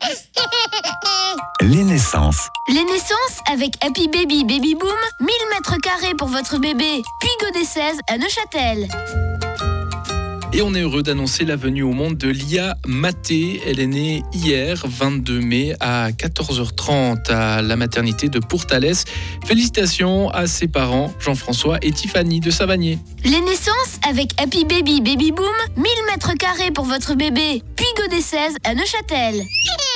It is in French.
Les naissances. Les naissances avec Happy Baby Baby Boom, 1000 mètres carrés pour votre bébé. Puy-Godet 16 à Neuchâtel. Et on est heureux d'annoncer la venue au monde de Lia Maté. Elle est née hier, 22 mai, à 14h30 à la maternité de Pourtalès. Félicitations à ses parents, Jean-François et Tiffany de Savagnier. Les naissances avec Happy Baby Baby Boom, 1000 mètres carrés pour votre bébé. Puy-Godet 16 à Neuchâtel.